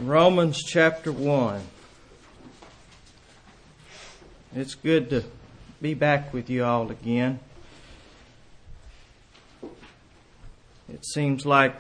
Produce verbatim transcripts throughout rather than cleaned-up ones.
Romans chapter one. It's good to be back with you all again. It seems like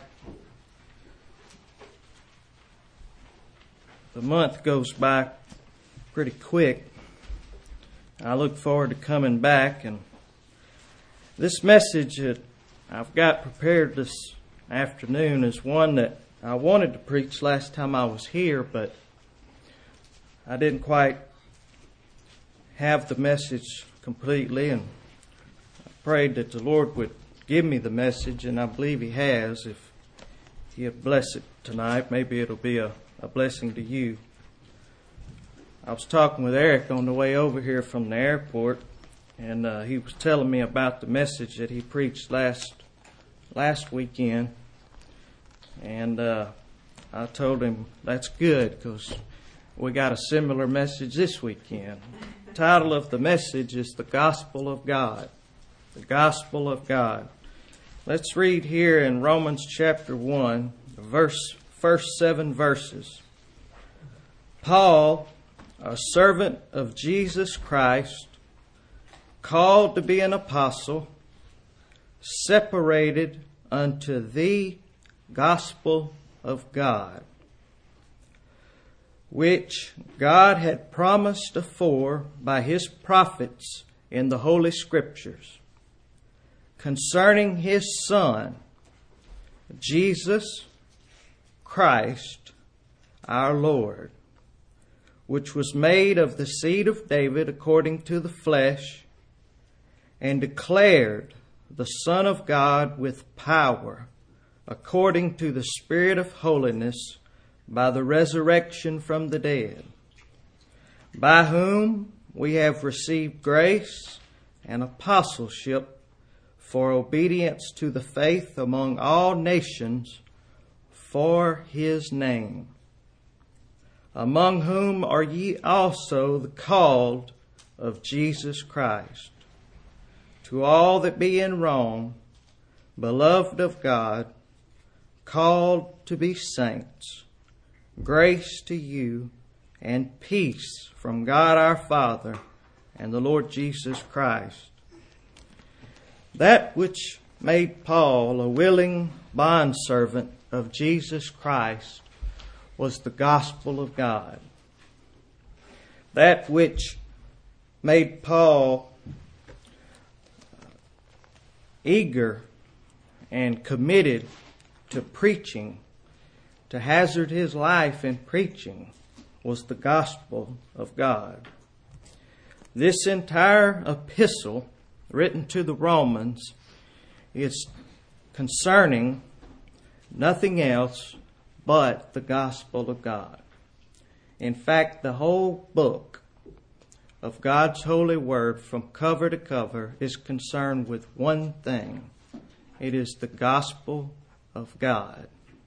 the month goes by pretty quick. I look forward to coming back, and this message that I've got prepared this afternoon is one that I wanted to preach last time I was here, but I didn't quite have the message completely, and I prayed that the Lord would give me the message, and I believe He has. If He'll bless it tonight, maybe it'll be a, a blessing to you. I was talking with Eric on the way over here from the airport, and uh, he was telling me about the message that he preached last last weekend. And uh, I told him that's good because we got a similar message this weekend. The title of the message is The Gospel of God. The Gospel of God. Let's read here in Romans chapter one, the verse, first seven verses. Paul, a servant of Jesus Christ, called to be an apostle, separated unto the gospel of God, which God had promised afore by His prophets in the Holy Scriptures, concerning His Son, Jesus Christ, our Lord, which was made of the seed of David according to the flesh, and declared the Son of God with power, according to the Spirit of holiness, by the resurrection from the dead, by whom we have received grace and apostleship for obedience to the faith among all nations for His name, among whom are ye also the called of Jesus Christ. To all that be in Rome, beloved of God, called to be saints, grace to you and peace from God our Father and the Lord Jesus Christ. That which made Paul a willing bondservant of Jesus Christ was the gospel of God. That which made Paul eager and committed to preaching, to hazard his life in preaching, was the gospel of God. This entire epistle written to the Romans is concerning nothing else but the gospel of God. In fact, the whole book of God's holy word from cover to cover is concerned with one thing. It is the gospel of God.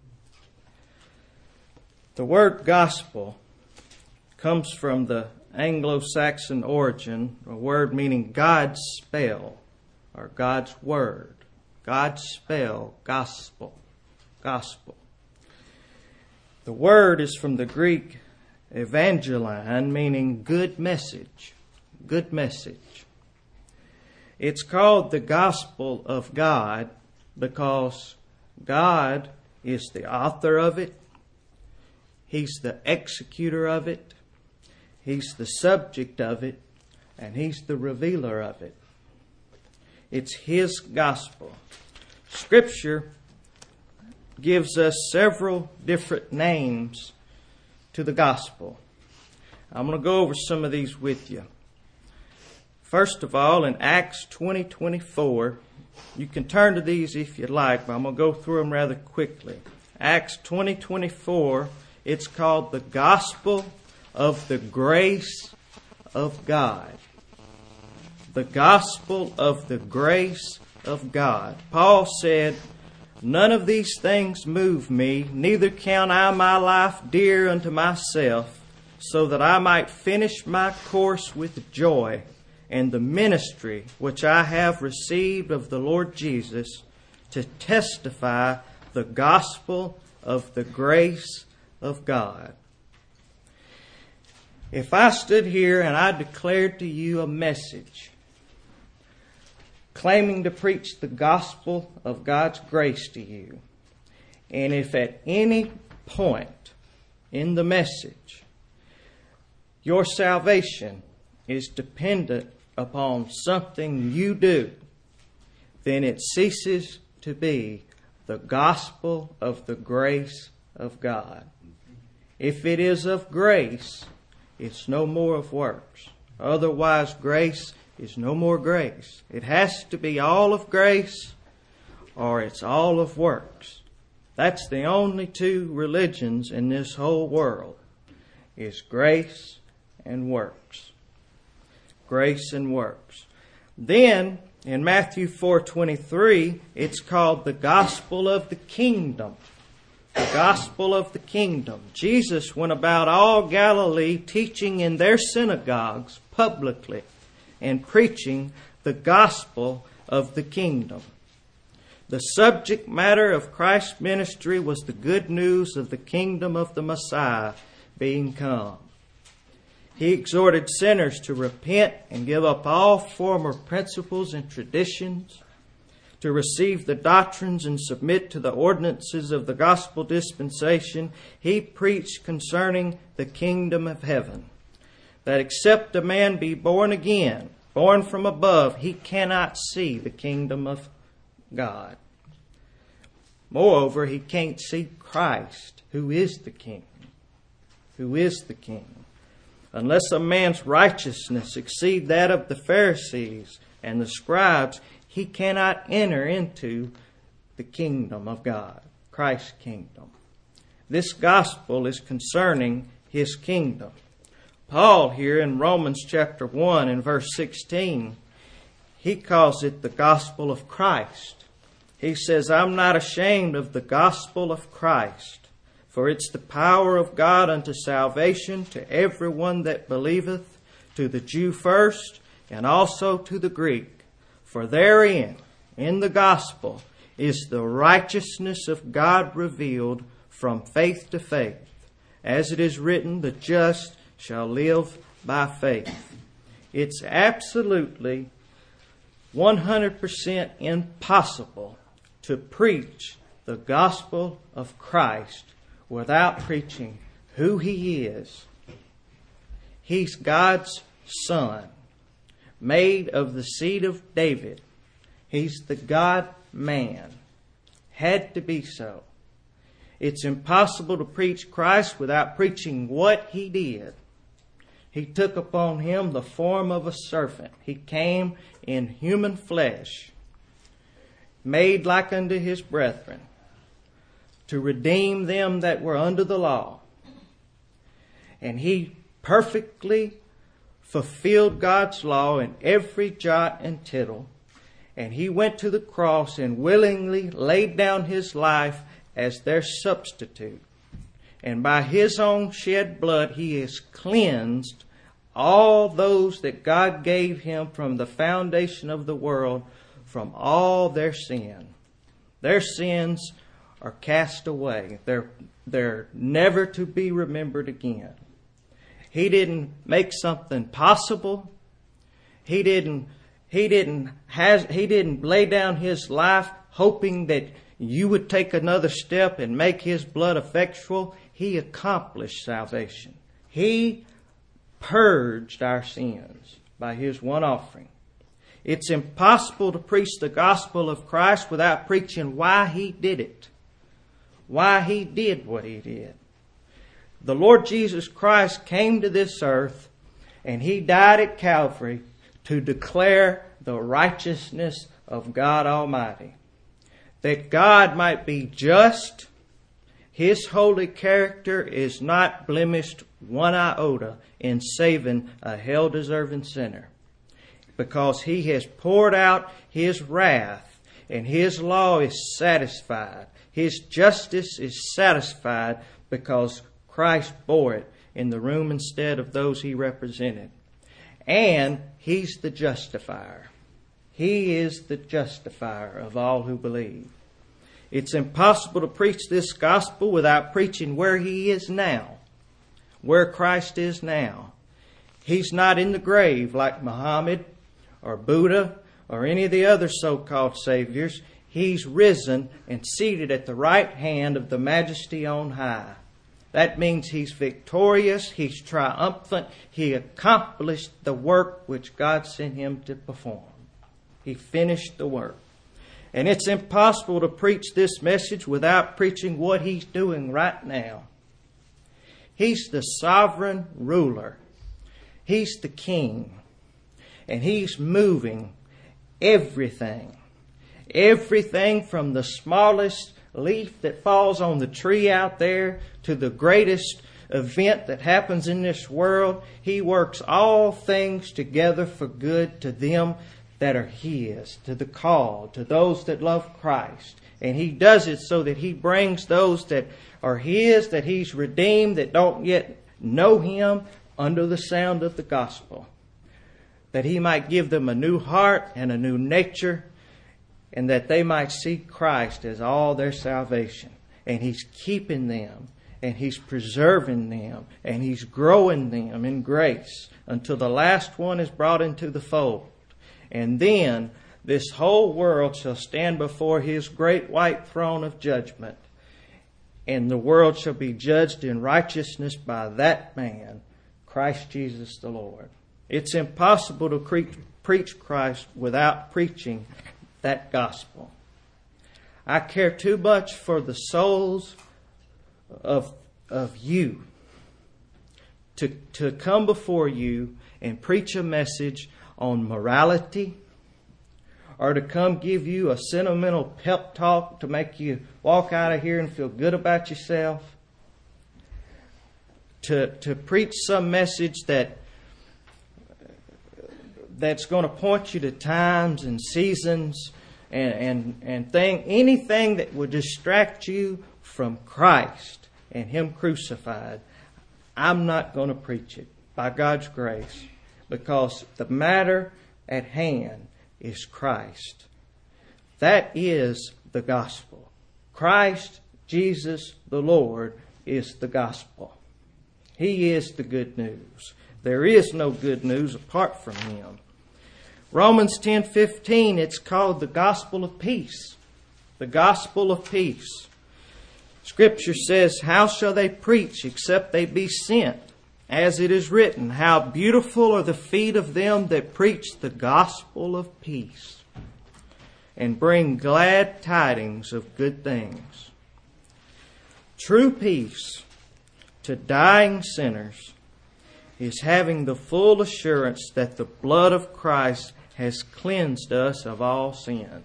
The word gospel comes from the Anglo-Saxon origin, a word meaning God's spell or God's word. God's spell, gospel, gospel. The word is from the Greek evangeline, meaning good message, good message. It's called the gospel of God because God is the author of it. He's the executor of it. He's the subject of it. And He's the revealer of it. It's His gospel. Scripture gives us several different names to the gospel. I'm going to go over some of these with you. First of all, in Acts twenty twenty-four, you can turn to these if you like, but I'm going to go through them rather quickly. Acts twenty twenty-four, it's called the gospel of the grace of God. The gospel of the grace of God. Paul said, none of these things move me, neither count I my life dear unto myself, so that I might finish my course with joy, and the ministry which I have received of the Lord Jesus, to testify the gospel of the grace of God. If I stood here and I declared to you a message claiming to preach the gospel of God's grace to you, and if at any point in the message your salvation is dependent upon something you do, then it ceases to be the gospel of the grace of God. If it is of grace, it's no more of works. Otherwise, grace is no more grace. It has to be all of grace or it's all of works. That's the only two religions in this whole world, is grace and works. Grace and works. Then, in Matthew four twenty-three, it's called the gospel of the kingdom. The gospel of the kingdom. Jesus went about all Galilee teaching in their synagogues publicly and preaching the gospel of the kingdom. The subject matter of Christ's ministry was the good news of the kingdom of the Messiah being come. He exhorted sinners to repent and give up all former principles and traditions, to receive the doctrines and submit to the ordinances of the gospel dispensation. He preached concerning the kingdom of heaven, that except a man be born again, born from above, he cannot see the kingdom of God. Moreover, he can't see Christ, who is the King, who is the King. Unless a man's righteousness exceed that of the Pharisees and the scribes, he cannot enter into the kingdom of God, Christ's kingdom. This gospel is concerning his kingdom. Paul here in Romans chapter one and verse sixteen, he calls it the gospel of Christ. He says, I'm not ashamed of the gospel of Christ, for it's the power of God unto salvation to everyone that believeth, to the Jew first, and also to the Greek. For therein, in the gospel, is the righteousness of God revealed from faith to faith. As it is written, the just shall live by faith. It's absolutely one hundred percent impossible to preach the gospel of Christ without preaching who He is. He's God's Son, made of the seed of David. He's the God-man. Had to be so. It's impossible to preach Christ without preaching what He did. He took upon Him the form of a servant. He came in human flesh, made like unto His brethren, to redeem them that were under the law. And He perfectly fulfilled God's law in every jot and tittle. And He went to the cross and willingly laid down His life as their substitute. And by His own shed blood, He has cleansed all those that God gave Him from the foundation of the world from all their sin. Their sins are cast away. They're, they're never to be remembered again. He didn't make something possible. He didn't, he didn't, has, he didn't lay down His life hoping that you would take another step and make His blood effectual. He accomplished salvation. He purged our sins by His one offering. It's impossible to preach the gospel of Christ without preaching why He did it. Why He did what He did. The Lord Jesus Christ came to this earth and He died at Calvary to declare the righteousness of God Almighty. That God might be just. His holy character is not blemished one iota in saving a hell-deserving sinner. Because He has poured out His wrath and His law is satisfied. His justice is satisfied because Christ bore it in the room instead of those He represented. And He's the justifier. He is the justifier of all who believe. It's impossible to preach this gospel without preaching where He is now, where Christ is now. He's not in the grave like Muhammad or Buddha or any of the other so-called saviors. He's risen and seated at the right hand of the Majesty on high. That means He's victorious, He's triumphant, He accomplished the work which God sent Him to perform. He finished the work. And it's impossible to preach this message without preaching what He's doing right now. He's the sovereign ruler. He's the king. And He's moving everything. Everything from the smallest leaf that falls on the tree out there to the greatest event that happens in this world. He works all things together for good to them that are His, to the called, to those that love Christ. And He does it so that He brings those that are His, that He's redeemed, that don't yet know Him, under the sound of the gospel. That He might give them a new heart and a new nature, and that they might see Christ as all their salvation. And He's keeping them, and He's preserving them, and He's growing them in grace until the last one is brought into the fold. And then this whole world shall stand before His great white throne of judgment. And the world shall be judged in righteousness by that man, Christ Jesus the Lord. It's impossible to pre- preach Christ without preaching that gospel. I care too much for the souls of, of you to, to come before you and preach a message on morality, or to come give you a sentimental pep talk to make you walk out of here and feel good about yourself. To, to preach some message that that's going to point you to times and seasons and, and, and thing, anything that would distract you from Christ and Him crucified. I'm not going to preach it by God's grace, because the matter at hand is Christ. That is the gospel. Christ Jesus the Lord is the gospel. He is the good news. There is no good news apart from Him. Romans ten fifteen, it's called the gospel of peace. The gospel of peace. Scripture says, how shall they preach except they be sent? As it is written, how beautiful are the feet of them that preach the gospel of peace and bring glad tidings of good things. True peace to dying sinners is having the full assurance that the blood of Christ has cleansed us of all sin.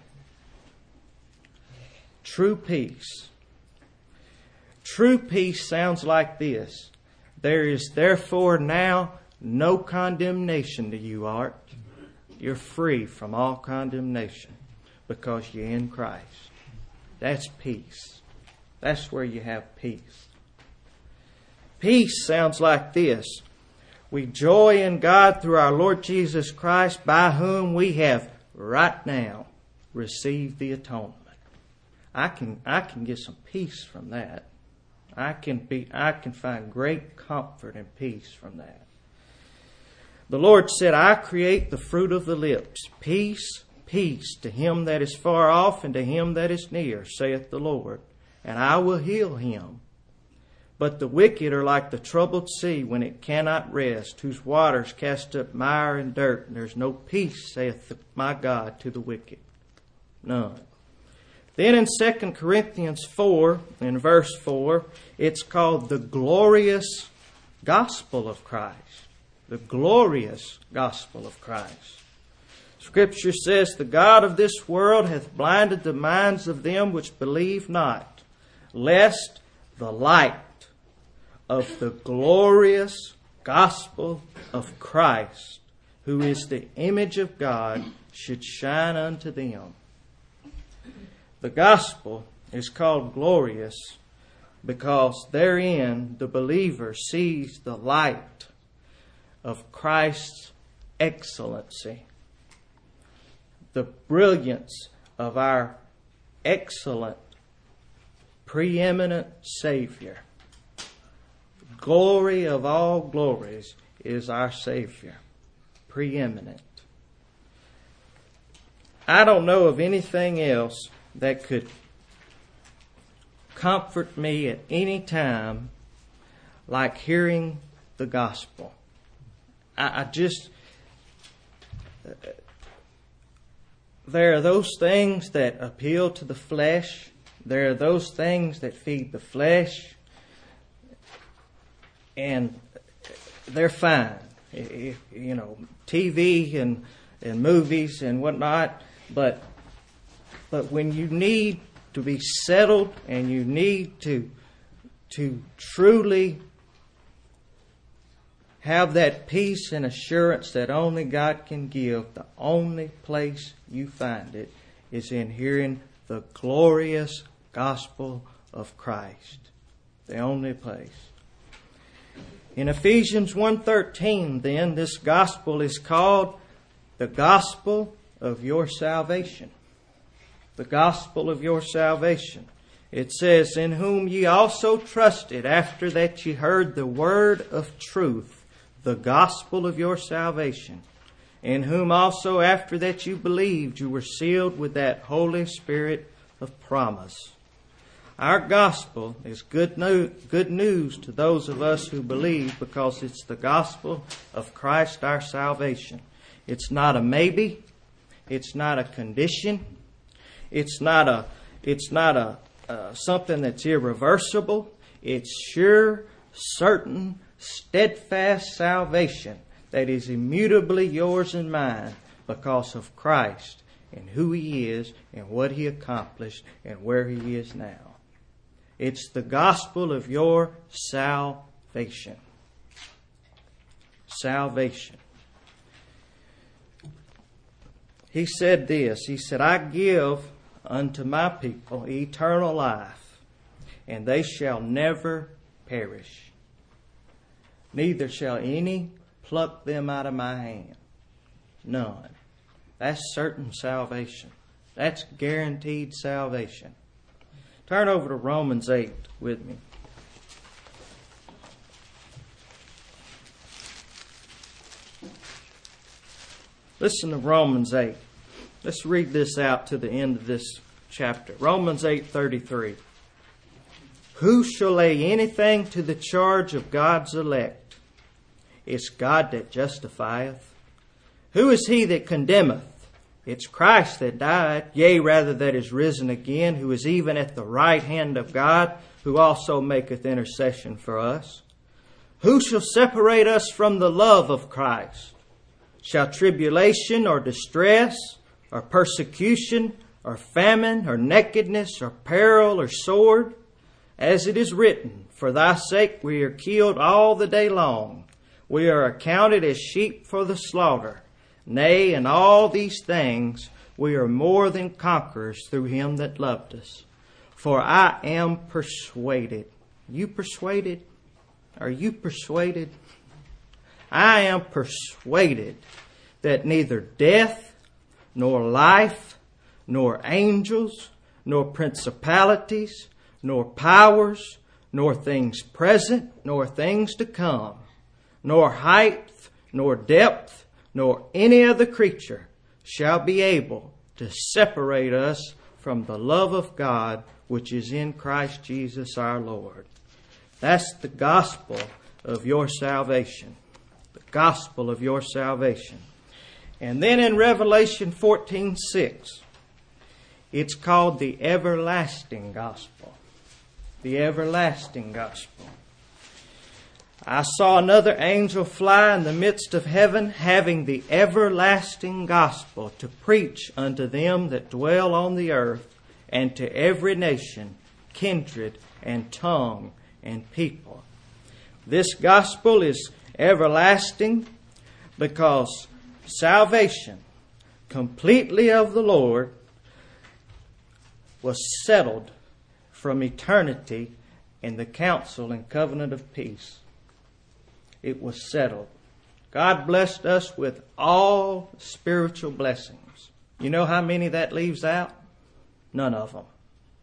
True peace. True peace sounds like this. There is therefore now no condemnation to you, Art. You're free from all condemnation because you're in Christ. That's peace. That's where you have peace. Peace sounds like this. We joy in God through our Lord Jesus Christ, by whom we have right now received the atonement. I can I can get some peace from that. I can be I can find great comfort and peace from that. The Lord said, I create the fruit of the lips. Peace, peace to him that is far off and to him that is near, saith the Lord. And I will heal him. But the wicked are like the troubled sea when it cannot rest, whose waters cast up mire and dirt. And there's no peace, saith my God, to the wicked. None. Then in Second Corinthians four, in verse four, it's called the glorious gospel of Christ. The glorious gospel of Christ. Scripture says, the God of this world hath blinded the minds of them which believe not, lest the light of the glorious gospel of Christ, who is the image of God, should shine unto them. The gospel is called glorious because therein the believer sees the light of Christ's excellency, the brilliance of our excellent preeminent Savior. Glory of all glories is our Savior. Preeminent. I don't know of anything else that could comfort me at any time like hearing the gospel. I, I just... Uh, there are those things that appeal to the flesh. There are those things that feed the flesh. And they're fine. If, you know, T V and, and movies and whatnot. But but when you need to be settled and you need to to truly have that peace and assurance that only God can give, the only place you find it is in hearing the glorious gospel of Christ. The only place. In Ephesians one thirteen, then, this gospel is called the gospel of your salvation. The gospel of your salvation. It says, in whom ye also trusted after that ye heard the word of truth, the gospel of your salvation, in whom also after that you believed you were sealed with that Holy Spirit of promise. Our gospel is good, no, good news to those of us who believe because it's the gospel of Christ our salvation. It's not a maybe. It's not a condition. It's not a, it's not a uh, something that's irreversible. It's sure, certain, steadfast salvation that is immutably yours and mine because of Christ and who He is and what He accomplished and where He is now. It's the gospel of your salvation. Salvation. He said this. He said, I give unto my people eternal life, and they shall never perish. Neither shall any pluck them out of my hand. None. That's certain salvation. That's guaranteed salvation. Turn over to Romans eight with me. Listen to Romans eight. Let's read this out to the end of this chapter. Romans eight thirty-three. Who shall lay anything to the charge of God's elect? It's God that justifieth. Who is he that condemneth? It's Christ that died, yea, rather that is risen again, who is even at the right hand of God, who also maketh intercession for us. Who shall separate us from the love of Christ? Shall tribulation or distress or persecution or famine or nakedness or peril or sword? As it is written, for thy sake we are killed all the day long. We are accounted as sheep for the slaughter. Nay, in all these things we are more than conquerors through Him that loved us. For I am persuaded. You persuaded? Are you persuaded? I am persuaded that neither death, nor life, nor angels, nor principalities, nor powers, nor things present, nor things to come, nor height, nor depth, nor any other creature shall be able to separate us from the love of God which is in Christ Jesus our Lord. That's the gospel of your salvation. The gospel of your salvation. And then in Revelation fourteen six, it's called the everlasting gospel. The everlasting gospel. I saw another angel fly in the midst of heaven, having the everlasting gospel to preach unto them that dwell on the earth, and to every nation, kindred, and tongue, and people. This gospel is everlasting because salvation, completely of the Lord, was settled from eternity in the counsel and covenant of peace. It was settled. God blessed us with all spiritual blessings. You know how many that leaves out? None of them.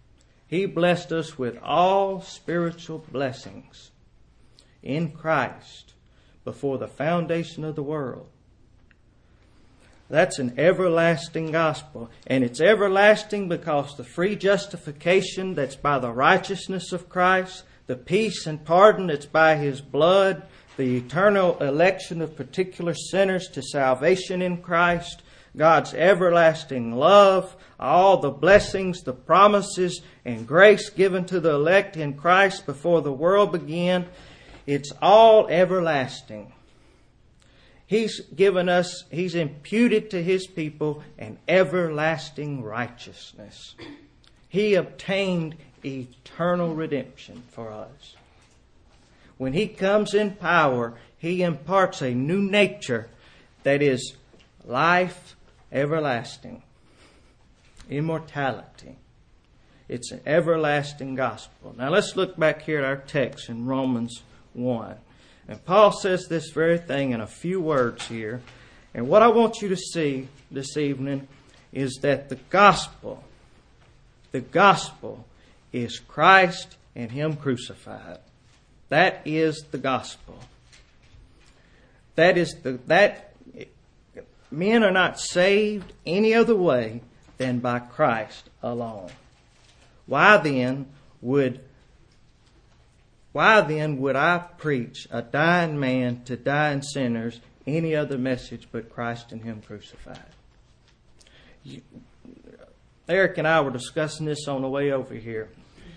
He blessed us with all spiritual blessings in Christ before the foundation of the world. That's an everlasting gospel. And it's everlasting because the free justification that's by the righteousness of Christ, the peace and pardon that's by His blood, the eternal election of particular sinners to salvation in Christ, God's everlasting love, all the blessings, the promises, and grace given to the elect in Christ before the world began. It's all everlasting. He's given us, He's imputed to His people an everlasting righteousness. He obtained eternal redemption for us. When He comes in power, He imparts a new nature that is life everlasting, immortality. It's an everlasting gospel. Now let's look back here at our text in Romans one. And Paul says this very thing in a few words here. And what I want you to see this evening is that the gospel, the gospel is Christ and Him crucified. That is the gospel. That is the, that, men are not saved any other way than by Christ alone. Why then would Why then would I preach a dying man to dying sinners any other message but Christ and Him crucified? You, Eric and I were discussing this on the way over here.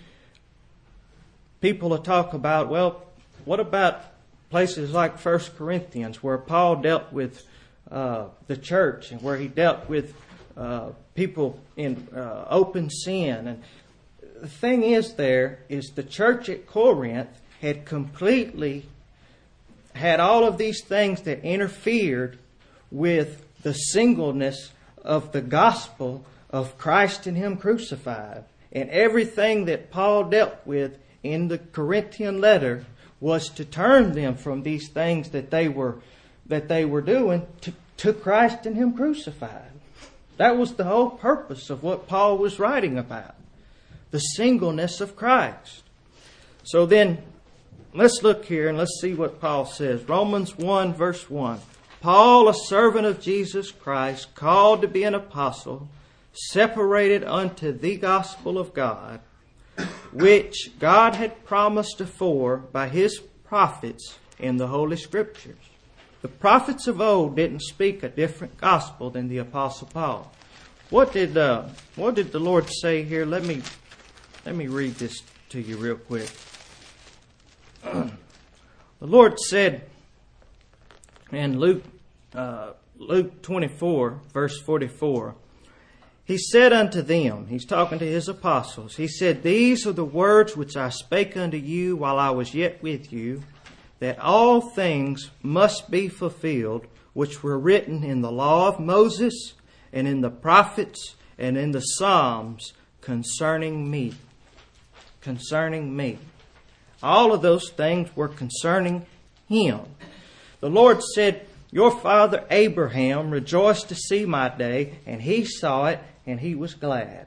People will talk about, well, what about places like First Corinthians where Paul dealt with uh, the church and where he dealt with uh, people in uh, open sin? And the thing is there is the church at Corinth had completely had all of these things that interfered with the singleness of the gospel of Christ and Him crucified. And everything that Paul dealt with in the Corinthian letter was to turn them from these things that they were that they were doing to, to Christ and Him crucified. That was the whole purpose of what Paul was writing about. The singleness of Christ. So then, let's look here and let's see what Paul says. Romans one verse one. Paul, a servant of Jesus Christ, called to be an apostle, separated unto the gospel of God, which God had promised afore by His prophets in the Holy Scriptures. The prophets of old didn't speak a different gospel than the Apostle Paul. What did uh, what did the Lord say here? Let me let me read this to you real quick. The Lord said in Luke uh, Luke twenty-four verse forty-four. He said unto them, He's talking to His apostles, He said, These are the words which I spake unto you while I was yet with you, that all things must be fulfilled, which were written in the law of Moses, and in the prophets, and in the Psalms, concerning me. Concerning me. All of those things were concerning Him. The Lord said, Your father Abraham rejoiced to see my day, and he saw it, and he was glad.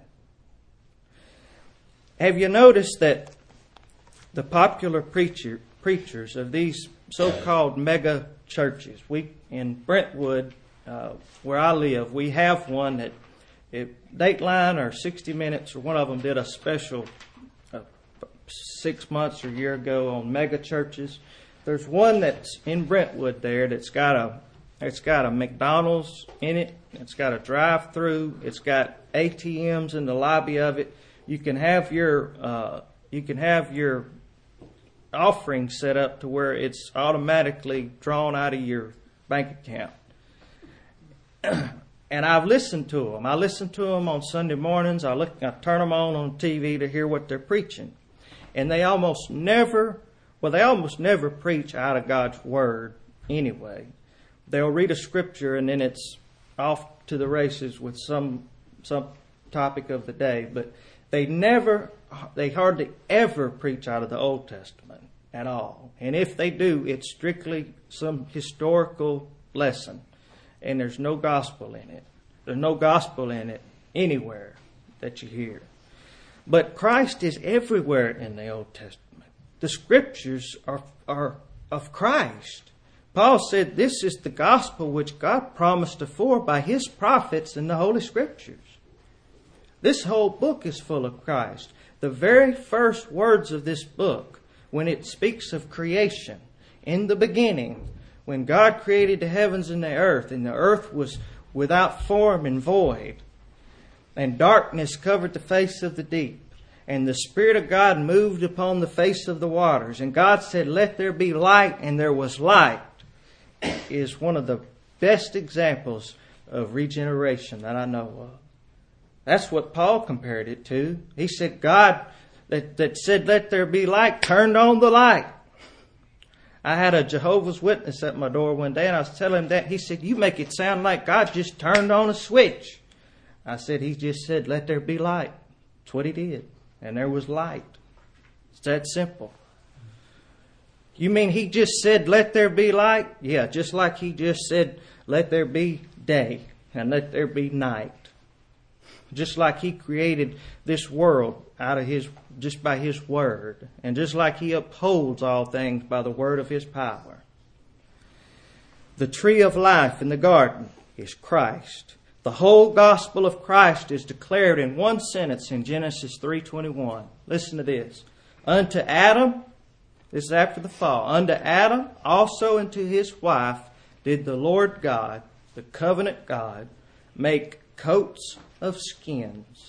Have you noticed that the popular preacher preachers of these so-called mega churches, we in Brentwood, uh, where I live, we have one that if Dateline or sixty minutes or one of them did a special uh, six months or a year ago on mega churches. There's one that's in Brentwood there that's got a it's got a McDonald's in it. It's got a drive-through. It's got A T Ms in the lobby of it. You can have your uh, you can have your offering set up to where it's automatically drawn out of your bank account. And I've listened to them. I listen to them on Sunday mornings. I look, I turn them on on T V to hear what they're preaching, and they almost never, well, they almost never preach out of God's Word anyway. They'll read a scripture and then it's off to the races with some some topic of the day, but they never, they hardly ever preach out of the Old Testament at all. And if they do, it's strictly some historical lesson, and there's no gospel in it. There's no gospel in it anywhere that you hear. But Christ is everywhere in the Old Testament. The Scriptures are, are of Christ. Paul said this is the gospel which God promised afore by His prophets in the Holy Scriptures. This whole book is full of Christ. The very first words of this book, when it speaks of creation, in the beginning, when God created the heavens and the earth, and the earth was without form and void, and darkness covered the face of the deep, and the Spirit of God moved upon the face of the waters, and God said, "Let there be light," and there was light, is one of the best examples of regeneration that I know of. That's what Paul compared it to. He said God that, that said, "Let there be light," turned on the light. I had a Jehovah's Witness at my door one day, and I was telling him that. He said, "You make it sound like God just turned on a switch." I said, "He just said, 'Let there be light.'" That's what He did. And there was light. It's that simple. You mean He just said, "Let there be light"? Yeah, just like He just said, "Let there be day," and "Let there be night." Just like He created this world out of His, just by His word. And just like He upholds all things by the word of His power. The tree of life in the garden is Christ. The whole gospel of Christ is declared in one sentence in Genesis three twenty-one. Listen to this. Unto Adam, this is after the fall, unto Adam also and to his wife did the Lord God, the covenant God, make coats of skins.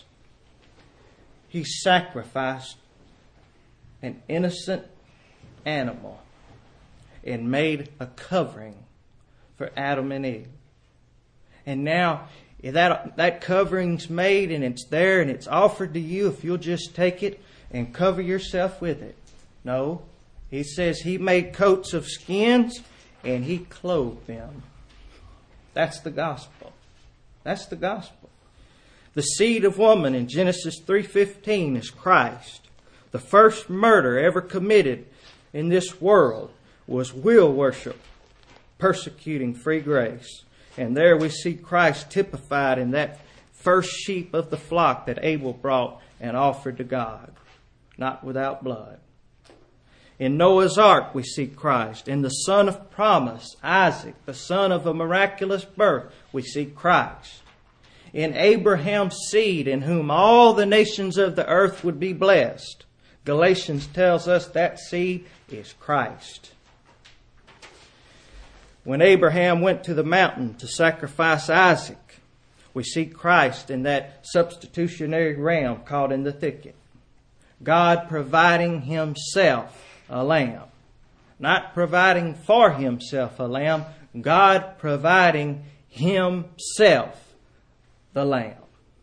He sacrificed an innocent animal and made a covering for Adam and Eve. And now that, that covering's made and it's there and it's offered to you if you'll just take it and cover yourself with it. No, He says He made coats of skins and He clothed them. That's the gospel. That's the gospel. The seed of woman in Genesis three fifteen is Christ. The first murder ever committed in this world was will worship, persecuting free grace. And there we see Christ typified in that first sheep of the flock that Abel brought and offered to God, not without blood. In Noah's ark we see Christ. In the son of promise, Isaac, the son of a miraculous birth, we see Christ. In Abraham's seed, in whom all the nations of the earth would be blessed, Galatians tells us that seed is Christ. When Abraham went to the mountain to sacrifice Isaac, we see Christ in that substitutionary ram caught in the thicket. God providing Himself a lamb. Not providing for Himself a lamb, God providing Himself the lamb.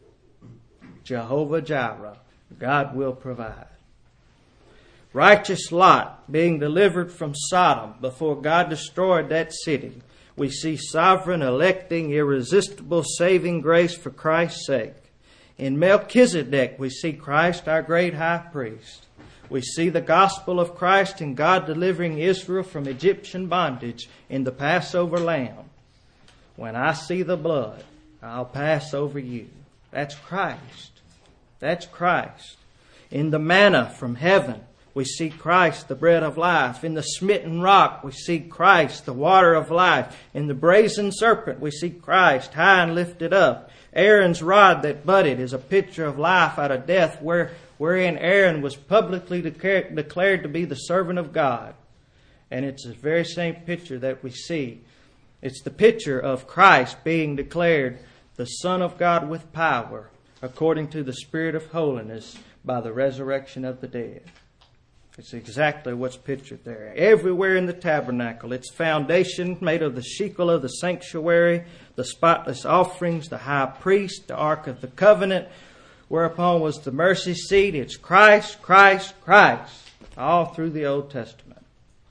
Jehovah Jireh, God will provide. Righteous Lot being delivered from Sodom before God destroyed that city. We see sovereign, electing, irresistible saving grace for Christ's sake. In Melchizedek we see Christ, our great high priest. We see the gospel of Christ in God delivering Israel from Egyptian bondage in the Passover lamb. When I see the blood, I'll pass over you. That's Christ. That's Christ. In the manna from heaven, we see Christ, the bread of life. In the smitten rock, we see Christ, the water of life. In the brazen serpent, we see Christ, high and lifted up. Aaron's rod that budded is a picture of life out of death, where, wherein Aaron was publicly declared, declared to be the servant of God. And it's the very same picture that we see. It's the picture of Christ being declared the Son of God with power, according to the Spirit of holiness, by the resurrection of the dead. It's exactly what's pictured there. Everywhere in the tabernacle, its foundation made of the shekel of the sanctuary, the spotless offerings, the high priest, the ark of the covenant, whereupon was the mercy seat. It's Christ, Christ, Christ, all through the Old Testament.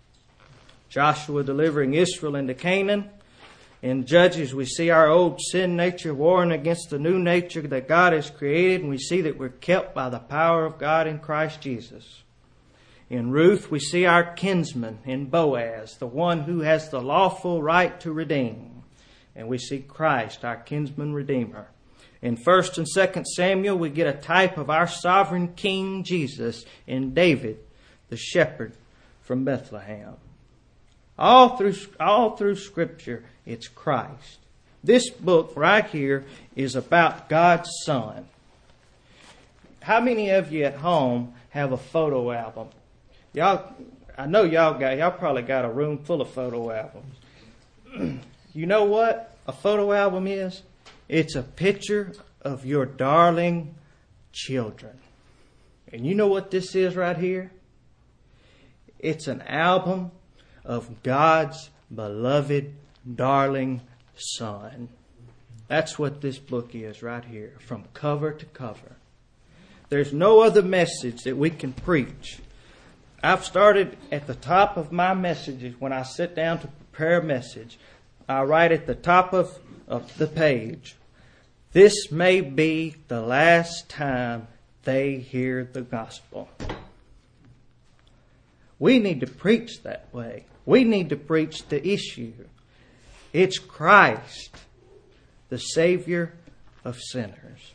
Joshua delivering Israel into Canaan. In Judges, we see our old sin nature warring against the new nature that God has created, and we see that we're kept by the power of God in Christ Jesus. In Ruth, we see our kinsman in Boaz, the one who has the lawful right to redeem. And we see Christ, our kinsman redeemer. In First and Second Samuel, we get a type of our sovereign King Jesus in David, the shepherd from Bethlehem. All through, all through Scripture, it's Christ. This book right here is about God's Son. How many of you at home have a photo album? Y'all, I know y'all got, y'all probably got a room full of photo albums. You know what a photo album is? It's a picture of your darling children. And you know what this is right here? It's an album of God's beloved, darling Son. That's what this book is right here, from cover to cover. There's no other message that we can preach. I've started at the top of my messages when I sit down to prepare a message. I write at the top of, of the page, this may be the last time they hear the gospel. We need to preach that way. We need to preach the issue. It's Christ, the Savior of sinners.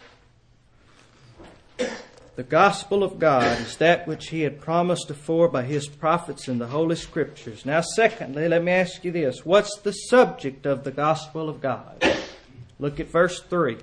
The gospel of God is that which He had promised afore by His prophets in the Holy Scriptures. Now, secondly, let me ask you this. What's the subject of the gospel of God? Look at verse three.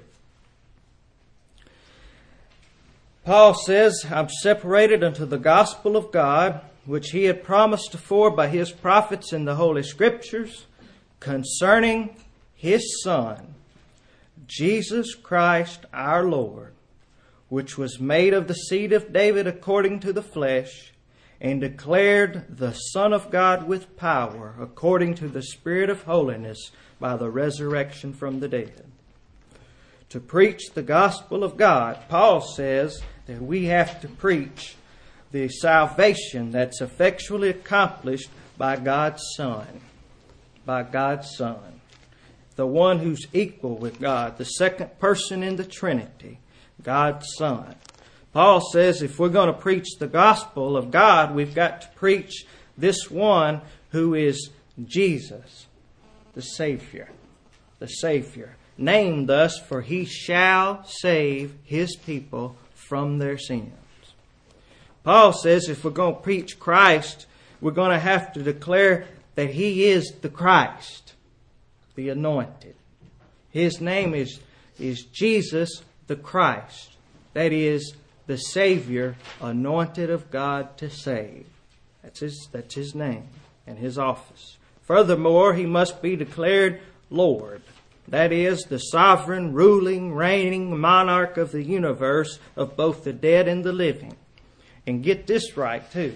Paul says, I'm separated unto the gospel of God, which He had promised afore by His prophets in the Holy Scriptures, concerning His Son, Jesus Christ our Lord, which was made of the seed of David according to the flesh, and declared the Son of God with power, according to the Spirit of holiness, by the resurrection from the dead. To preach the gospel of God, Paul says that we have to preach the salvation that's effectually accomplished by God's Son. By God's Son. The one who's equal with God, the second person in the Trinity, God's Son. Paul says if we're going to preach the gospel of God, we've got to preach this one who is Jesus, the Savior. The Savior. Named thus, for He shall save His people from their sins. Paul says if we're going to preach Christ, we're going to have to declare that He is the Christ, the anointed. His name is, is Jesus the Christ. That is, the Savior anointed of God to save. That's his, that's his name and His office. Furthermore, He must be declared Lord. That is, the sovereign, ruling, reigning monarch of the universe, of both the dead and the living. And get this right, too.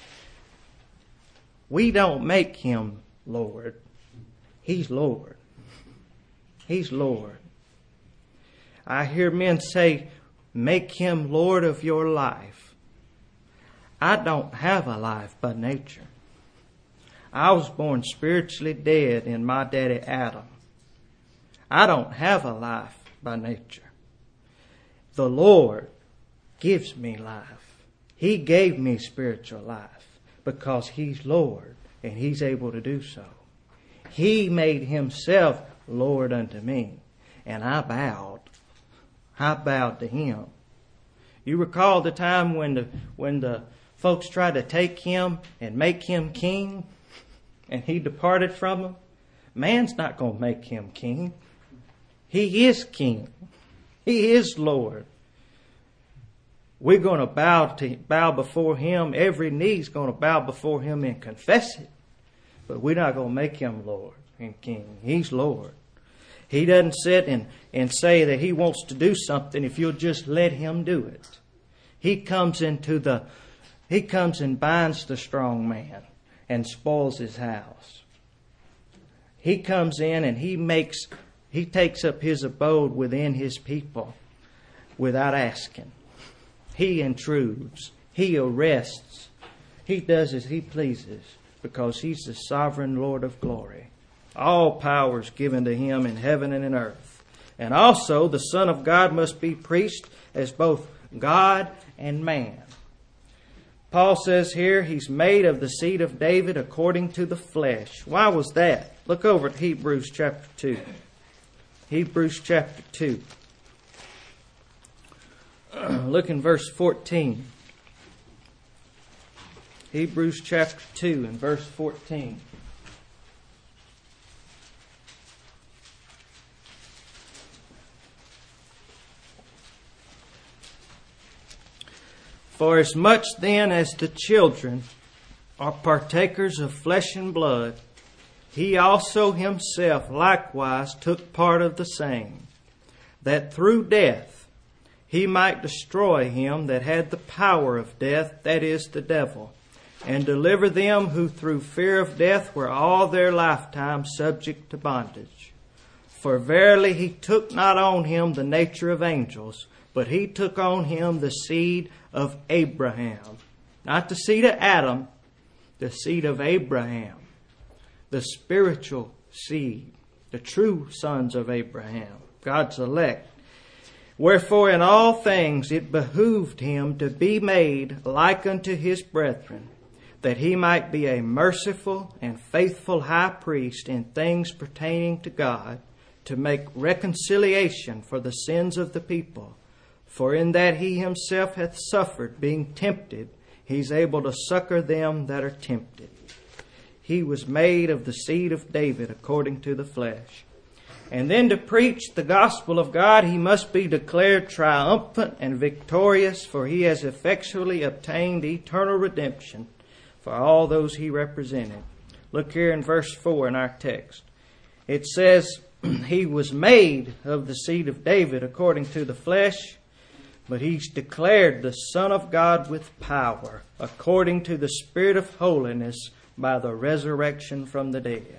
We don't make Him Lord. He's Lord. He's Lord. I hear men say, make Him Lord of your life. I don't have a life by nature. I was born spiritually dead in my daddy Adam. I don't have a life by nature. The Lord gives me life. He gave me spiritual life because He's Lord and He's able to do so. He made Himself Lord unto me, and I bowed. I bowed to Him. You recall the time when the when the folks tried to take Him and make Him king, and He departed from them? Man's not going to make Him king. He is king. He is Lord. We're going to bow to bow before Him. Every knee's going to bow before Him and confess it. But we're not going to make Him Lord and king. He's Lord. He doesn't sit and, and say that He wants to do something if you'll just let Him do it. He comes into the, He comes and binds the strong man and spoils his house. He comes in and He makes, He takes up His abode within His people without asking. He intrudes. He arrests. He does as He pleases because He's the sovereign Lord of glory. All power is given to Him in heaven and in earth. And also the Son of God must be preached as both God and man. Paul says here He's made of the seed of David according to the flesh. Why was that? Look over at Hebrews chapter two. Hebrews chapter two. Look in verse fourteen. Hebrews chapter two and verse fourteen. For as much then as the children are partakers of flesh and blood, he also himself likewise took part of the same, that through death he might destroy him that had the power of death, that is, the devil, and deliver them who through fear of death were all their lifetime subject to bondage. For verily he took not on him the nature of angels, but he took on him the seed of Abraham. Not the seed of Adam, the seed of Abraham. The spiritual seed, the true sons of Abraham, God's elect. Wherefore in all things it behooved him to be made like unto his brethren, that he might be a merciful and faithful high priest in things pertaining to God, to make reconciliation for the sins of the people. For in that he himself hath suffered, being tempted, he is able to succor them that are tempted. He was made of the seed of David according to the flesh. And then to preach the gospel of God, he must be declared triumphant and victorious, for he has effectually obtained eternal redemption for all those he represented. Look here in verse four in our text. It says, he was made of the seed of David according to the flesh, but he's declared the Son of God with power, according to the Spirit of holiness, by the resurrection from the dead.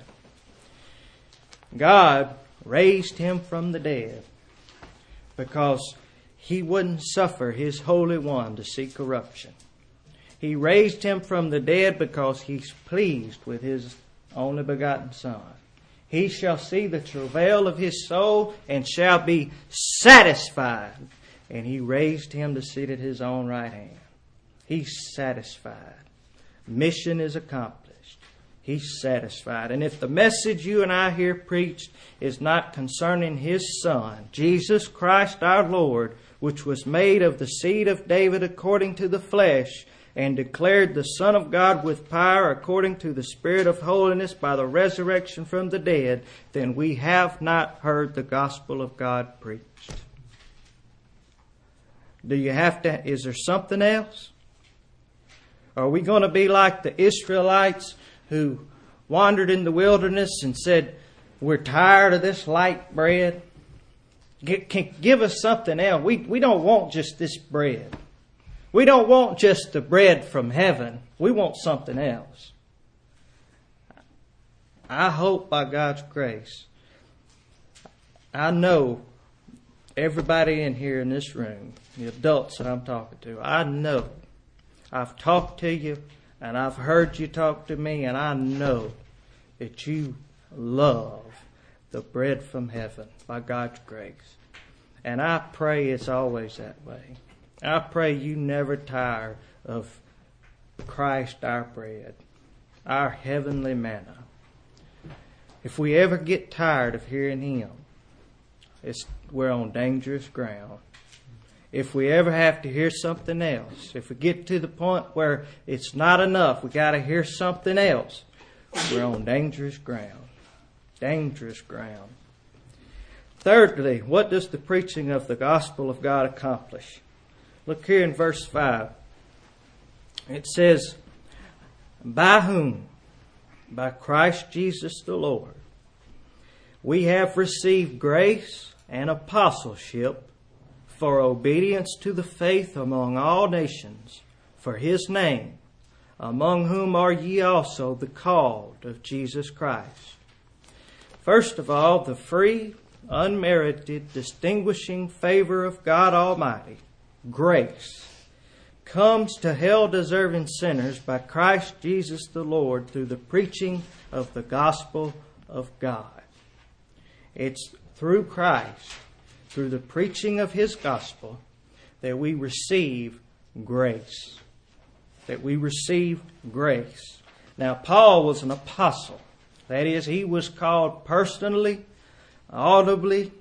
God raised him from the dead because he wouldn't suffer his Holy One to see corruption. He raised him from the dead because he's pleased with his only begotten Son. He shall see the travail of his soul and shall be satisfied. And he raised him to sit at his own right hand. He's satisfied. Mission is accomplished. He's satisfied. And if the message you and I hear preached is not concerning his Son, Jesus Christ our Lord, which was made of the seed of David according to the flesh, and declared the Son of God with power according to the Spirit of holiness by the resurrection from the dead, then we have not heard the gospel of God preached. Do you have to, is there something else? Are we going to be like the Israelites who wandered in the wilderness and said, we're tired of this light bread? G- can, give us something else. We, we don't want just this bread. We don't want just the bread from heaven. We want something else. I hope by God's grace, I know everybody in here in this room, the adults that I'm talking to, I know I've talked to you and I've heard you talk to me, and I know that you love the bread from heaven by God's grace. And I pray it's always that way. I pray you never tire of Christ our bread, our heavenly manna. If we ever get tired of hearing Him, it's, we're on dangerous ground. If we ever have to hear something else, if we get to the point where it's not enough, we got to hear something else, we're on dangerous ground. Dangerous ground. Thirdly, what does the preaching of the gospel of God accomplish? Look here in verse five. It says, by whom? By Christ Jesus the Lord. We have received grace and apostleship for obedience to the faith among all nations, for His name, among whom are ye also the called of Jesus Christ. First of all, the free, unmerited, distinguishing favor of God Almighty, grace, comes to hell-deserving sinners by Christ Jesus the Lord through the preaching of the gospel of God. It's through Christ, through the preaching of His gospel, that we receive grace. That we receive grace. Now, Paul was an apostle. That is, he was called personally, audibly,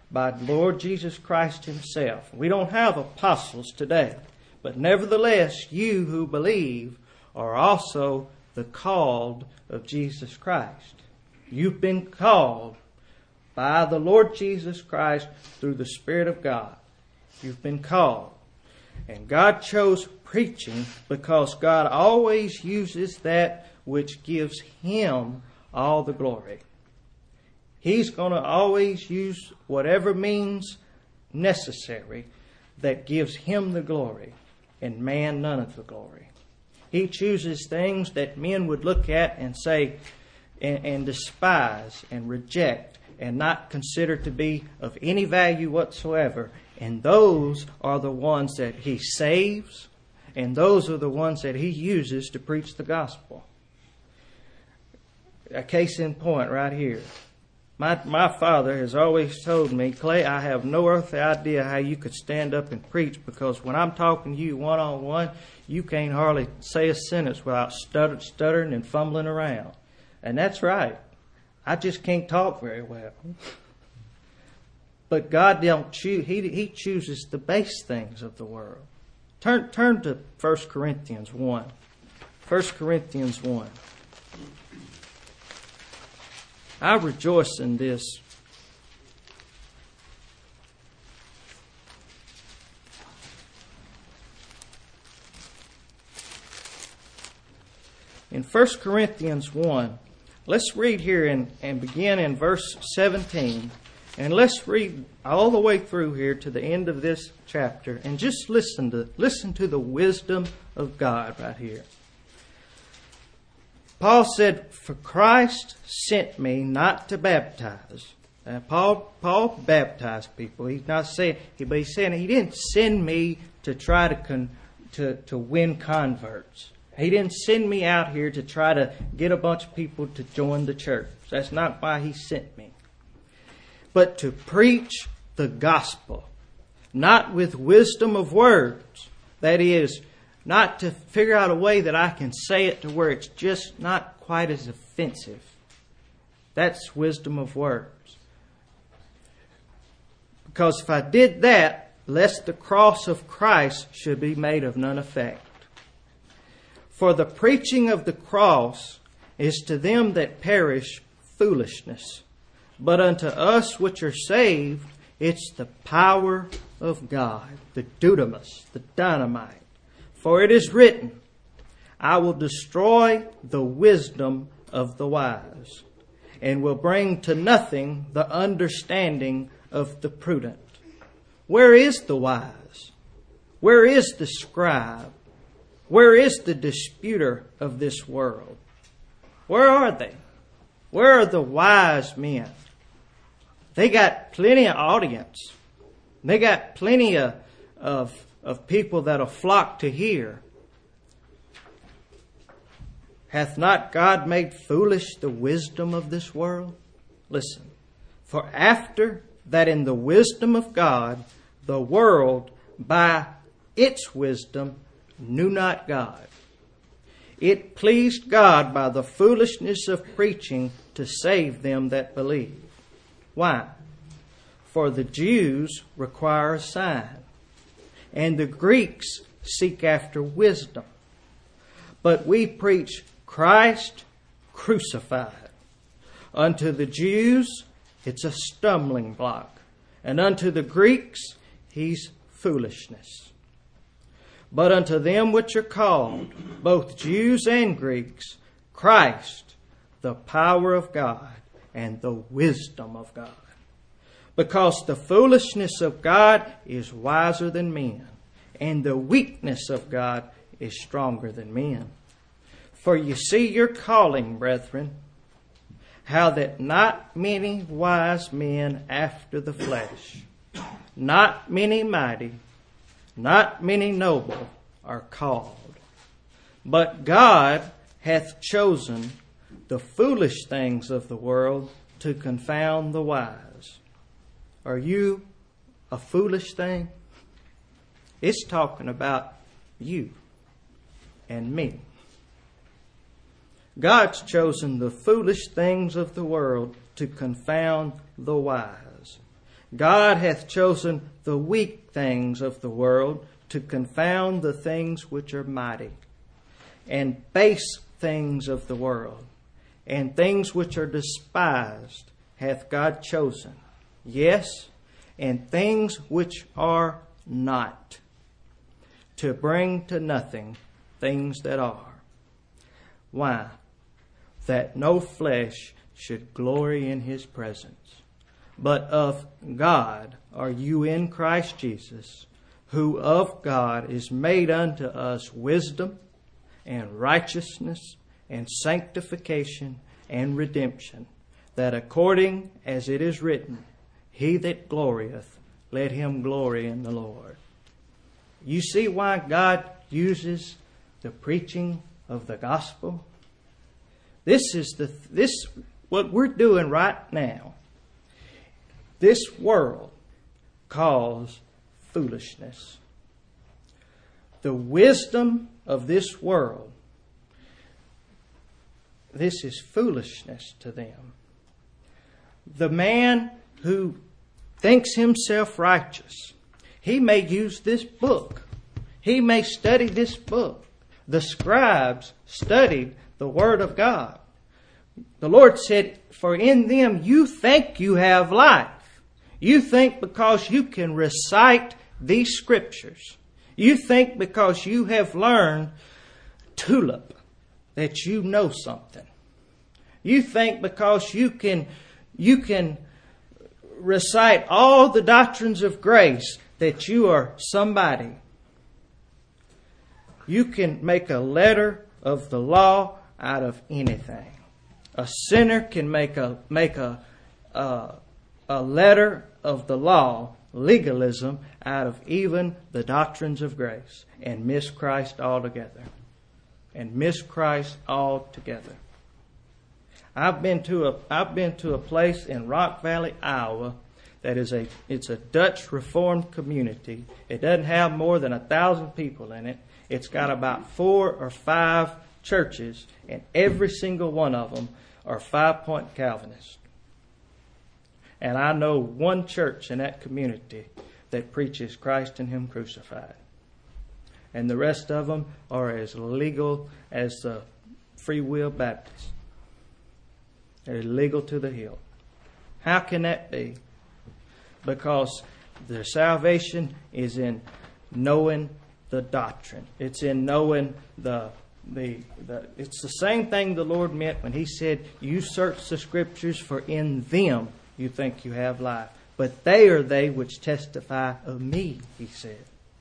by the Lord Jesus Christ himself. We don't have apostles today, but nevertheless, you who believe are also the called of Jesus Christ. You've been called by the Lord Jesus Christ through the Spirit of God. You've been called. And God chose preaching because God always uses that which gives him all the glory. He's going to always use whatever means necessary that gives him the glory and man none of the glory. He chooses things that men would look at and say and, and despise and reject and not consider to be of any value whatsoever. And those are the ones that he saves, and those are the ones that he uses to preach the gospel. A case in point right here. My my father has always told me, Clay, I have no earthly idea how you could stand up and preach, because when I'm talking to you one-on-one, you can't hardly say a sentence without stutter, stuttering and fumbling around. And that's right. I just can't talk very well. But God don't choose. He, he chooses the base things of the world. Turn, turn to First Corinthians one. First Corinthians one. I rejoice in this. In First Corinthians one, let's read here and, and begin in verse seventeen. And let's read all the way through here to the end of this chapter and just listen to listen to the wisdom of God right here. Paul said, "For Christ sent me not to baptize." Now, Paul Paul baptized people. He's not saying, but he's saying he didn't send me to try to con, to to win converts. He didn't send me out here to try to get a bunch of people to join the church. That's not why he sent me. But to preach the gospel, not with wisdom of words. That is, not to figure out a way that I can say it to where it's just not quite as offensive. That's wisdom of words. Because if I did that, lest the cross of Christ should be made of none effect. For the preaching of the cross is to them that perish foolishness, but unto us which are saved, it's the power of God, the dunamis, the dynamite. For it is written, I will destroy the wisdom of the wise, and will bring to nothing the understanding of the prudent. Where is the wise? Where is the scribe? Where is the disputer of this world? Where are they? Where are the wise men? They got plenty of audience. They got plenty of, of, of people that'll flock to hear. Hath not God made foolish the wisdom of this world? Listen, for after that in the wisdom of God, the world by its wisdom knew not God. It pleased God by the foolishness of preaching to save them that believe. Why? For the Jews require a sign, and the Greeks seek after wisdom. But we preach Christ crucified. Unto the Jews, it's a stumbling block, and unto the Greeks, he's foolishness. But unto them which are called, both Jews and Greeks, Christ, the power of God and the wisdom of God. Because the foolishness of God is wiser than men, and the weakness of God is stronger than men. For you see your calling, brethren, how that not many wise men after the flesh, not many mighty, not many noble are called. But God hath chosen the foolish things of the world to confound the wise. Are you a foolish thing? It's talking about you and me. God's chosen the foolish things of the world to confound the wise. God hath chosen the weak things of the world to confound the things which are mighty, and base things of the world, and things which are despised hath God chosen, yes, and things which are not, to bring to nothing things that are. Why? That no flesh should glory in his presence. But of God are you in Christ Jesus, who of God is made unto us wisdom and righteousness and sanctification and redemption, that according as it is written, he that glorieth, let him glory in the Lord. You see why God uses the preaching of the gospel? This is the this what we're doing right now. This world calls foolishness. The wisdom of this world, this is foolishness to them. The man who thinks himself righteous, he may use this book. He may study this book. The scribes studied the Word of God. The Lord said, for in them you think you have life. You think because you can recite these scriptures. You think because you have learned tulip that you know something. You think because you can, you can recite all the doctrines of grace that you are somebody. You can make a letter of the law out of anything. A sinner can make a make a uh, a letter of the law, legalism, out of even the doctrines of grace, and miss Christ altogether. And miss Christ altogether. I've been to a I've been to a place in Rock Valley, Iowa, that is a it's a Dutch Reformed community. It doesn't have more than a thousand people in it. It's got about four or five churches, and every single one of them are five-point Calvinists. And I know one church in that community that preaches Christ and Him crucified. And the rest of them are as legal as the Free Will Baptists. They're legal to the hilt. How can that be? Because their salvation is in knowing the doctrine. It's in knowing the the the. It's the same thing the Lord meant when He said, "You search the Scriptures, for in them you think you have life, but they are they which testify of me," He said.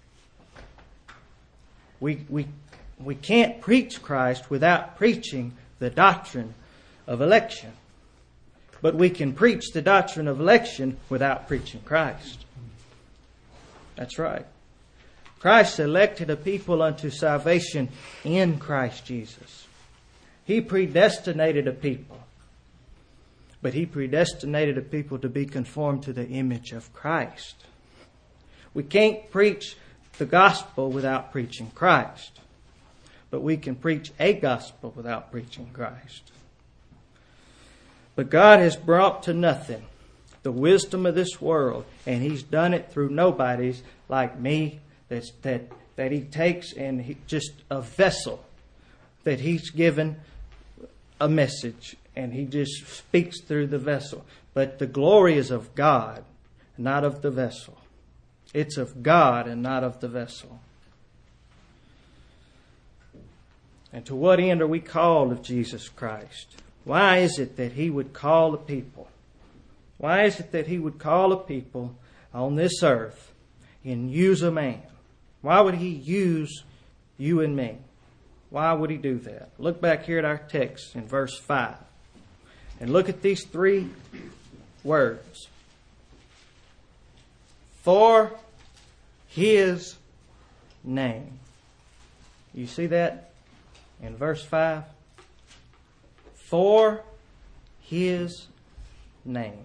We we we can't preach Christ without preaching the doctrine of election. But we can preach the doctrine of election without preaching Christ. That's right. Christ elected a people unto salvation in Christ Jesus. He predestinated a people. But He predestinated a people to be conformed to the image of Christ. We can't preach the gospel without preaching Christ. But we can preach a gospel without preaching Christ. But God has brought to nothing the wisdom of this world, and He's done it through nobodies like me, that's, that that He takes and he, just a vessel that He's given a message, and He just speaks through the vessel. But the glory is of God, not of the vessel. It's of God and not of the vessel. And to what end are we called of Jesus Christ? Why is it that He would call a people? Why is it that He would call a people on this earth and use a man? Why would He use you and me? Why would He do that? Look back here at our text in verse five. And look at these three words. For His name. You see that in verse five? For His name.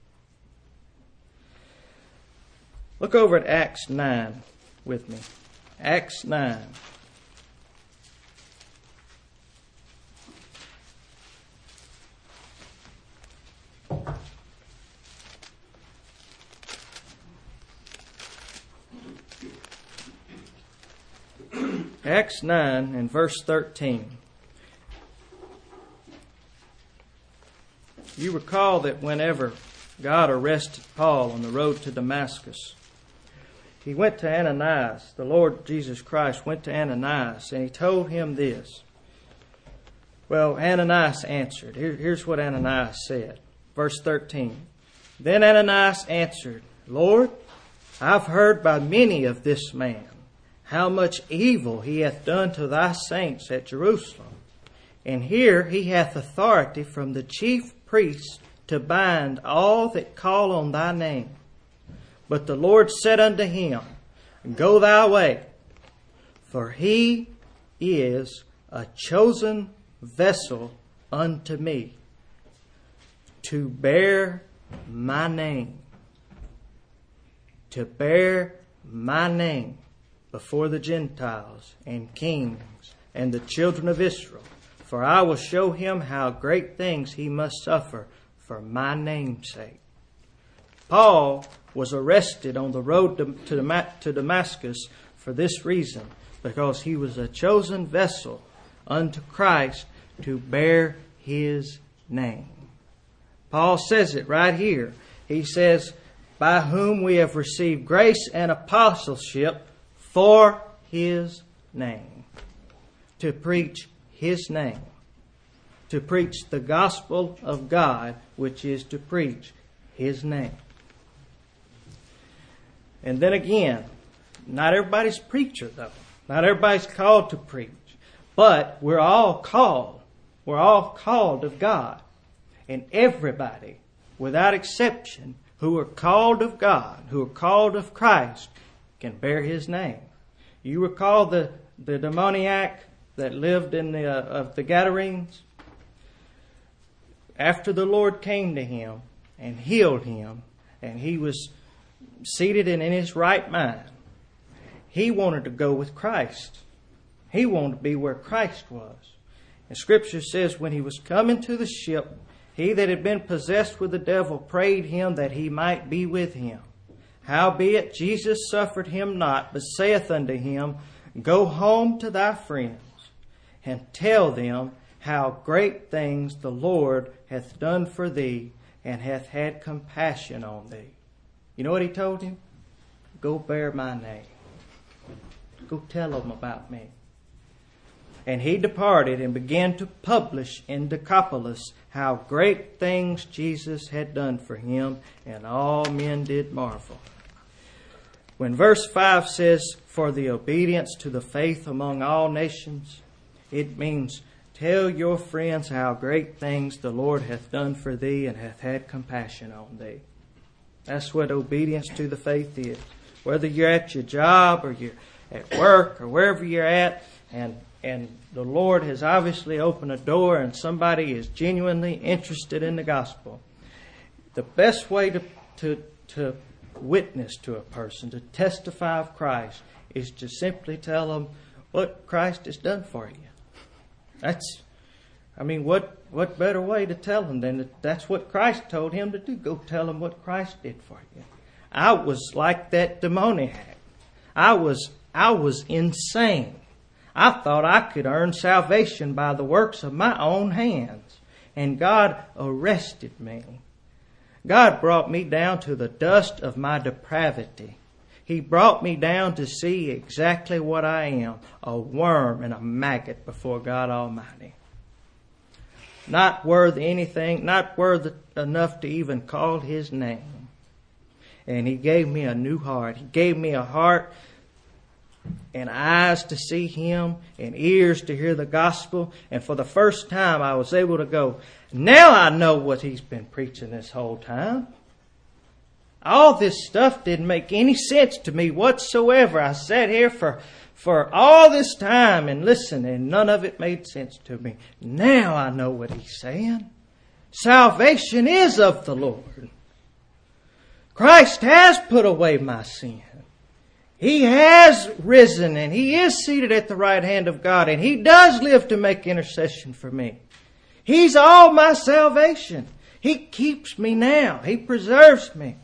Look over at Acts nine with me. Acts nine. Acts nine and verse thirteen. You recall that whenever God arrested Paul on the road to Damascus, he went to Ananias. The Lord Jesus Christ went to Ananias and he told him this. Well, Ananias answered. Here, here's what Ananias said. Verse thirteen. Then Ananias answered, Lord, I've heard by many of this man how much evil he hath done to thy saints at Jerusalem. And here he hath authority from the chief priests to bind all that call on thy name. But the Lord said unto him, Go thy way, for he is a chosen vessel unto me to bear my name. To bear my name before the Gentiles and kings and the children of Israel. For I will show him how great things he must suffer for my name's sake. Paul was arrested on the road to Damascus for this reason, because he was a chosen vessel unto Christ to bear his name. Paul says it right here. He says, by whom we have received grace and apostleship for his name. To preach his name. To preach the gospel of God, which is to preach his name. And then again, not everybody's a preacher though. Not everybody's called to preach. But we're all called. We're all called of God. And everybody, without exception, who are called of God, who are called of Christ, can bear his name. You recall the, the demoniac that lived in the, uh, of the Gadarenes? After the Lord came to him and healed him, and he was seated and in his right mind, he wanted to go with Christ. He wanted to be where Christ was. And Scripture says when he was coming to the ship, he that had been possessed with the devil prayed him that he might be with him. Howbeit Jesus suffered him not, but saith unto him, Go home to thy friends, and tell them how great things the Lord hath done for thee, and hath had compassion on thee. You know what he told him? Go bear my name. Go tell them about me. And he departed and began to publish in Decapolis how great things Jesus had done for him, and all men did marvel. When verse five says, For the obedience to the faith among all nations, it means tell your friends how great things the Lord hath done for thee, and hath had compassion on thee. That's what obedience to the faith is. Whether you're at your job or you're at work or wherever you're at, and and the Lord has obviously opened a door and somebody is genuinely interested in the gospel, the best way to to to witness to a person, to testify of Christ, is to simply tell them what Christ has done for you. That's, I mean, what what better way to tell them than that that's what Christ told him to do. Go tell them what Christ did for you. I was like that demoniac. I was I was insane. I thought I could earn salvation by the works of my own hands. And God arrested me. God brought me down to the dust of my depravity. He brought me down to see exactly what I am, a worm and a maggot before God Almighty. Not worth anything, not worth enough to even call his name. And he gave me a new heart. He gave me a heart and eyes to see him and ears to hear the gospel. And for the first time I was able to go, now I know what he's been preaching this whole time. All this stuff didn't make any sense to me whatsoever. I sat here for, for all this time and listened, and none of it made sense to me. Now I know what he's saying. Salvation is of the Lord. Christ has put away my sin. He has risen and he is seated at the right hand of God, and he does live to make intercession for me. He's all my salvation. He keeps me now. He preserves me.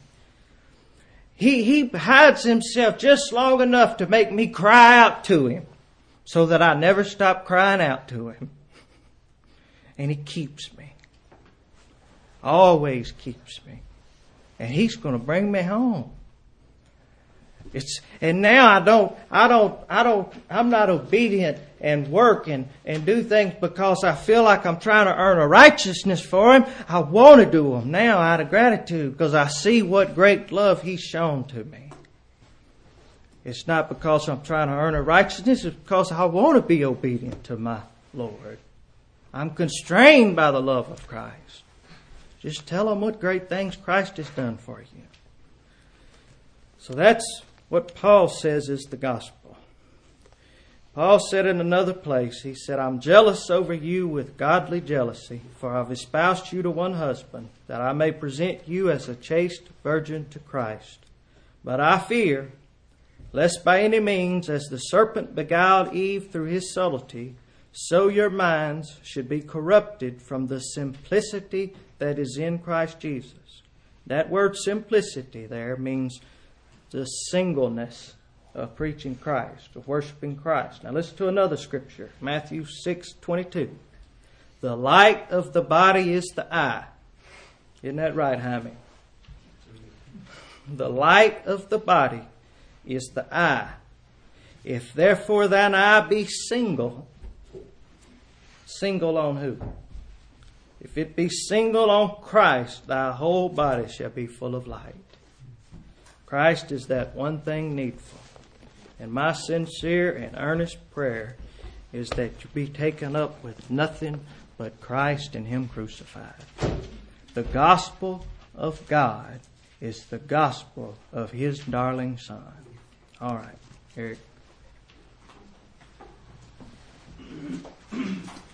He, he hides himself just long enough to make me cry out to him. so that I never stop crying out to Him. And He keeps me. Always keeps me. And He's going to bring me home. It's, and now I don't, I don't, I don't, I'm not obedient and work and, and do things because I feel like I'm trying to earn a righteousness for Him. I want to do them now out of gratitude because I see what great love He's shown to me. It's not because I'm trying to earn a righteousness. It's because I want to be obedient to my Lord. I'm constrained by the love of Christ. Just tell them what great things Christ has done for you. So that's what Paul says is the gospel. Paul said in another place, he said, I'm jealous over you with godly jealousy, for I've espoused you to one husband, that I may present you as a chaste virgin to Christ. But I fear, lest by any means, as the serpent beguiled Eve through his subtlety, so your minds should be corrupted from the simplicity that is in Christ Jesus. That word simplicity there means the singleness of preaching Christ, of worshiping Christ. Now listen to another scripture, Matthew six twenty-two. The light of the body is the eye. Isn't that right, Jaime? The light of the body is the eye. If therefore thine eye be single, single on who? If it be single on Christ, thy whole body shall be full of light. Christ is that one thing needful. And my sincere and earnest prayer is that you be taken up with nothing but Christ and Him crucified. The gospel of God is the gospel of His darling Son. All right, Eric.